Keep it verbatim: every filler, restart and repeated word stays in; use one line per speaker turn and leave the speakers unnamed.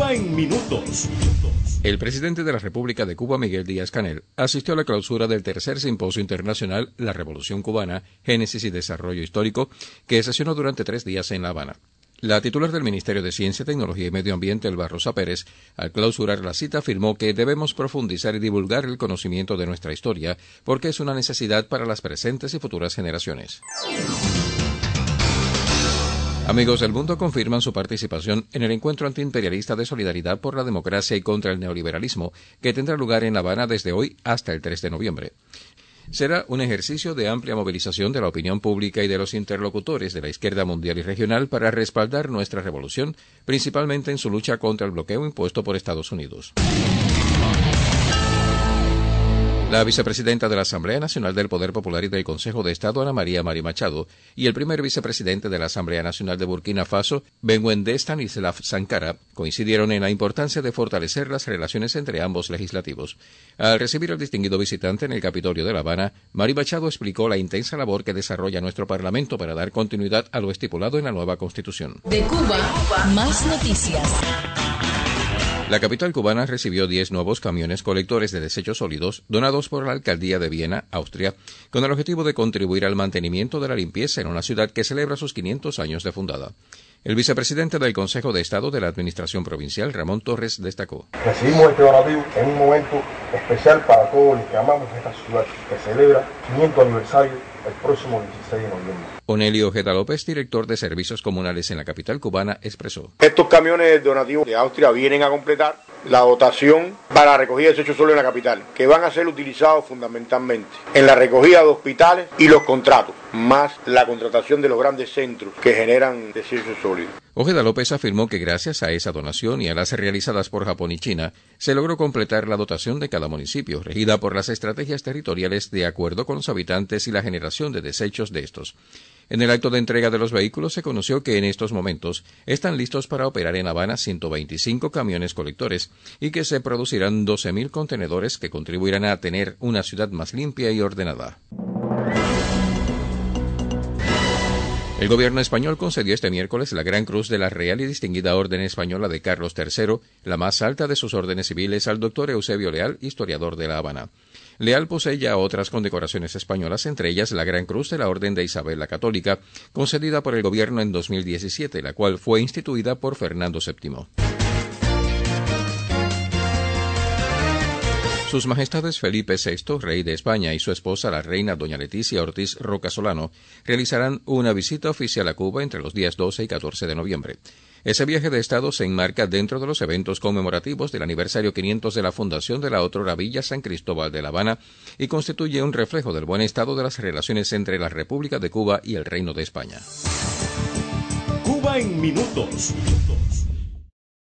Cuba en minutos.
El presidente de la República de Cuba, Miguel Díaz-Canel, asistió a la clausura del tercer simposio internacional La Revolución Cubana, Génesis y Desarrollo Histórico, que sesionó durante tres días en La Habana. La titular del Ministerio de Ciencia, Tecnología y Medio Ambiente, Elba Rosa Pérez, al clausurar la cita afirmó que debemos profundizar y divulgar el conocimiento de nuestra historia porque es una necesidad para las presentes y futuras generaciones. Amigos del mundo confirman su participación en el encuentro antiimperialista de solidaridad por la democracia y contra el neoliberalismo que tendrá lugar en La Habana desde hoy hasta el tres de noviembre. Será un ejercicio de amplia movilización de la opinión pública y de los interlocutores de la izquierda mundial y regional para respaldar nuestra revolución, principalmente en su lucha contra el bloqueo impuesto por Estados Unidos. La vicepresidenta de la Asamblea Nacional del Poder Popular y del Consejo de Estado, Ana María Mari Machado, y el primer vicepresidente de la Asamblea Nacional de Burkina Faso, Benwendé Stanislav Sankara, coincidieron en la importancia de fortalecer las relaciones entre ambos legislativos. Al recibir al distinguido visitante en el Capitolio de La Habana, Mari Machado explicó la intensa labor que desarrolla nuestro Parlamento para dar continuidad a lo estipulado en la nueva Constitución.
De Cuba, más noticias.
La capital cubana recibió diez nuevos camiones colectores de desechos sólidos donados por la Alcaldía de Viena, Austria, con el objetivo de contribuir al mantenimiento de la limpieza en una ciudad que celebra sus quinientos años de fundada. El vicepresidente del Consejo de Estado de la Administración Provincial, Ramón Torres, destacó:
Recibimos este donativo en un momento especial para todos los que amamos esta ciudad, que celebra quinientos aniversario el próximo dieciséis de noviembre.
Onelio Ojeda López, director de Servicios Comunales en la capital cubana, expresó:
Estos camiones donativos de Austria vienen a completar la dotación para la recogida de desechos sólidos en la capital, que van a ser utilizados fundamentalmente en la recogida de hospitales y los contratos, más la contratación de los grandes centros que generan desechos sólidos.
Ojeda López afirmó que gracias a esa donación y a las realizadas por Japón y China, se logró completar la dotación de cada municipio, regida por las estrategias territoriales de acuerdo con los habitantes y la generación de desechos de estos. En el acto de entrega de los vehículos se conoció que en estos momentos están listos para operar en La Habana ciento veinticinco camiones colectores y que se producirán doce mil contenedores que contribuirán a tener una ciudad más limpia y ordenada. El gobierno español concedió este miércoles la Gran Cruz de la Real y Distinguida Orden Española de Carlos tercero, la más alta de sus órdenes civiles, al doctor Eusebio Leal, historiador de La Habana. Leal posee ya otras condecoraciones españolas, entre ellas la Gran Cruz de la Orden de Isabel la Católica, concedida por el gobierno en dos mil diecisiete, la cual fue instituida por Fernando séptimo. Sus Majestades Felipe sexto, rey de España, y su esposa, la reina doña Leticia Ortiz Roca Solano, realizarán una visita oficial a Cuba entre los días doce y catorce de noviembre. Ese viaje de Estado se enmarca dentro de los eventos conmemorativos del aniversario quinientos de la fundación de la otrora Villa San Cristóbal de La Habana y constituye un reflejo del buen estado de las relaciones entre la República de Cuba y el Reino de España.
Cuba en minutos.